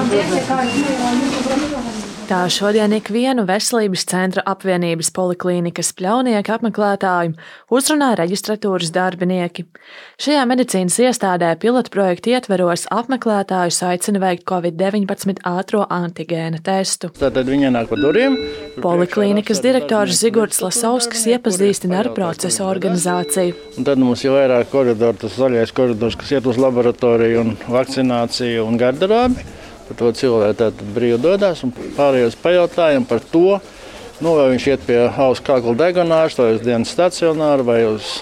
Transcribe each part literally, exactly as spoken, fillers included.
Tā šodien ikvienu Veselības centra apvienības poliklīnikas Pļaunieku apmeklētāju uzrunā reģistratūras darbinieki. Šajā medicīnas iestādē pilotprojekta ietveros apmeklētājus aicina veikt covid deviņpadsmit ātro antigēna testu. Tātad viņi ienāk pa durvīm. Poliklīnikas direktors Zigorts Lasovskis iepazīstina ar procesu organizāciju. Un tad mums ir vairāk koridoru, tas zaļais koridors, kas iet uz laboratoriju un vakcināciju un garderobi. Par to cilvēku tātad brīvi dodās un pārējos pajautājumu par to, nu, vai viņš iet pie auss kakla degonāžas, vai uz dienas stacionāru, vai uz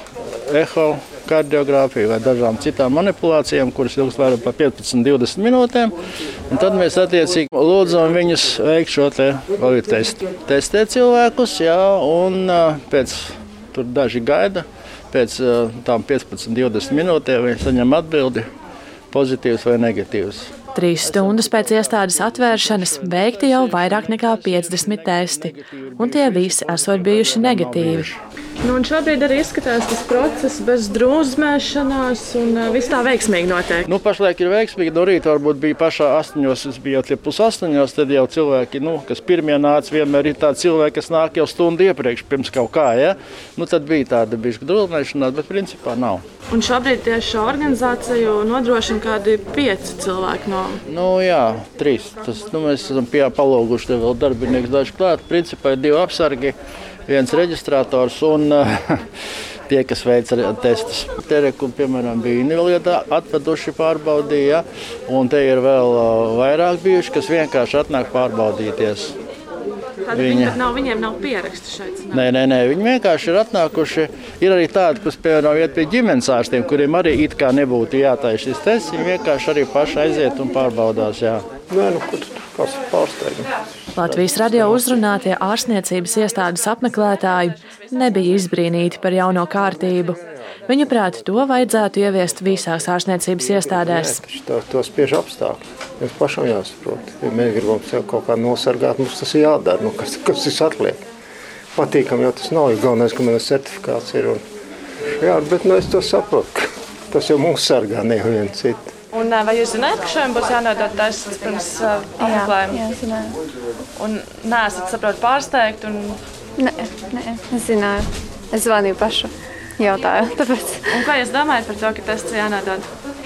ehokardiogrāfiju, vai dažām citām manipulācijām, kuras ilgs vairāk par piecpadsmit līdz divdesmit minūtēm. Un tad mēs attiecīgi lūdzam viņus veikt šo te covid testu. Testēt cilvēkus, jā, un pēc tur daži gaida, pēc tām piecpadsmit līdz divdesmit minūtēm viņi saņem atbildi pozitīvs vai negatīvs. Trīs stundas pēc iestādes atvēršanas veikti jau vairāk nekā piecdesmit testi, un tie visi esot bijuši negatīvi. Nu, un šobrīd arī izskatās tas process bez drūzmēšanās un viss tā veiksmīgi notiek. Nu, pašlaik ir veiksmīgi. No rīta varbūt bija pašā astoņos, es biju jau tie pus astoņos, tad jau cilvēki, nu, kas pirmie nāca, vienmēr ir tādi cilvēki, kas nāk jau stundu iepriekš, pirms kaut kā, ja? Nu, tad bija tāda bišķi drūzmēšanās, bet principā nav. Un šobrīd tieši šo organizāciju nodrošina kādi pieci cilvēki no... Nu, jā, trīs. Tas, nu, mēs esam pie palūguši te vēl darbinieks daži klāt. Principā ir divi apsargi. Viens reģistrators un uh, tie, kas veic testus. Te, kur, piemēram, bija invalidā atveduši pārbaudīja, un te ir vēl uh, vairāk bijuši, kas vienkārši atnāk pārbaudīties. Tātad viņi pat nav, viņiem nav pieraksti šeit? Nē, nē, nē, viņi vienkārši ir atnākuši. Ir arī tādi, kas, piemēram, iet pie ģimenes ārstiem, kuriem arī it kā nebūtu jātaisa šis tests. Viņi vienkārši arī paši aiziet un pārbaudās, jā. Nē, nu, kur tu kāds pārsteigums? Latvijas radio uzrunātie ārstniecības iestādes apmeklētāji nebija izbrīnīti par jauno kārtību. Viņuprāt, to vajadzētu ieviest visās ārstniecības iestādēs. Nē, to, to spiež apstākļi. Mums pašam jāsaprot. Ja mēs gribam sev kaut kā nosargāt, mums tas ir jādara. Nu, kas, kas tas atliek? Patīkam jau tas nav. Galvenais, ka man certifikāts ir. Un, jā, bet nu, es to saprotu. Tas jau mūs sargā, ne vienu citu. Un vai jūs zināt, ka šodien būs jānodod tests pirms uh, apmeklējuma? Jā, jā, zināju. Un neesat, saprot, pārsteigti? Un... Nē, nē, es zināju. Es zvanīju pašu jautāju, tāpēc. Un ko jūs domājat par to, ka tests jānodod?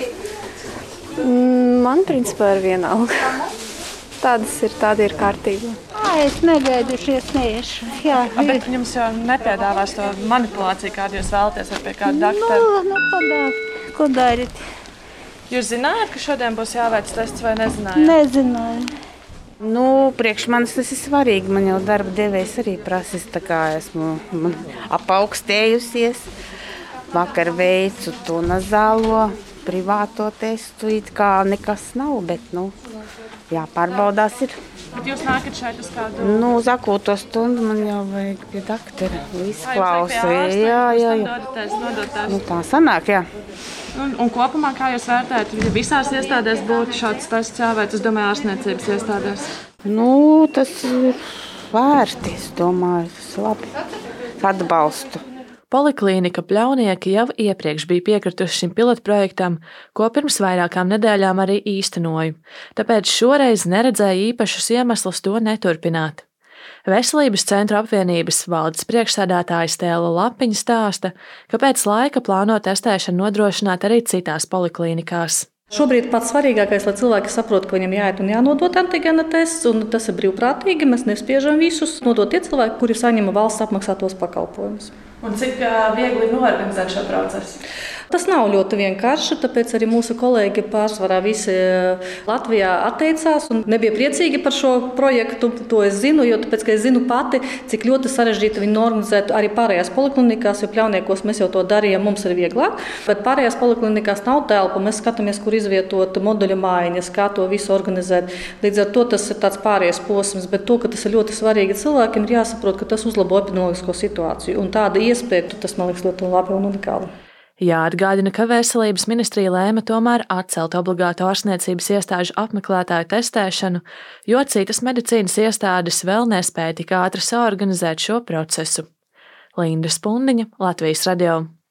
Man, principā, ir vienalga. Tādas ir, tāda ir kārtība. Ā, es negaidušies neiešu. Jā, A, bet jums jau nepiedāvās to manipulāciju, kādu jūs vēlaties ar pie kādu daktaru? Nu, nu, kodāk, ko darit? Jūs zinājāt, ka šodien būs jāveic tests vai nezinājāt? Nezināju. Nu, priekš manis tas ir svarīgi. Man jau darba devējs arī prasīs, tā kā esmu apaugstējusies. Vakar veicu to nazālo privāto testu, it kā nekas nav, bet, nu, jāpārbaudās ir. Bet jūs nākat šeit uz kādu... Nu, uz akūto stundu man jau vajag pie daktara. Viss klausa. Jā, jā, jā. Nu, tā sanāk, jā. Un, un kopumā, kā jūs vērtējat, ja visās iestādēs būtu šāds tests jāveic, es domāju, ārstniecības iestādēs? Nu, tas ir vērti, es domāju, tas labi. Atbalstu. Poliklīnika Pļaunieki jau iepriekš bija piekrituši šim pilotprojektam, ko pirms vairākām nedēļām arī īstenoju, tāpēc šoreiz neredzēju īpašus iemeslus to neturpināt. Veselības centra apvienības valdes priekšsēdētāja Stēla Lapiņa stāsta, ka pēc laika plāno testēšanu nodrošināt arī citās poliklīnikās. Šobrīd pats svarīgākais, lai cilvēki saprot, ka viņam jāiet un jānodot antigēna tests, un tas ir brīvprātīgi. Mēs nespiežam visus nodot tie cilvēki, kuri saņem valsts apmaksātos pakalpojumus. Un cik viegli ir noorganizēt šo procesu? Tas nav ļoti vienkārši, tāpēc arī mūsu kolēģi pārsvarā visi Latvijā atteicās un nebija priecīgi par šo projektu. To es zinu, jo tāpēc, ka es zinu pati, cik ļoti sarežģīti viņu organizēt arī pārējās poliklinikās, jo Pļauniekos mēs jau to darījām, mums ir vieglāk. Bet pārējās poliklinikās nav telpa, mēs skatāmies, kur izvietot moduļu mājiņas, kā to visu organizēt. Līdz ar to tas ir tāds pārējais posms, bet to, ka tas ir ļoti svarīgi cilvēkiem, ir jāsaprot, ka tas uzlabo epidemioloģisko situāciju. Un tāda iespēja, tas man liekas ļoti labi un unikāli. Jāatgādina, ka Veselības ministrija lēma tomēr atcelt obligāto ārstniecības iestāžu apmeklētāju testēšanu, jo citas medicīnas iestādes vēl nespēja tik ātri saorganizēt šo procesu. Linda Spundiņa, Latvijas radio.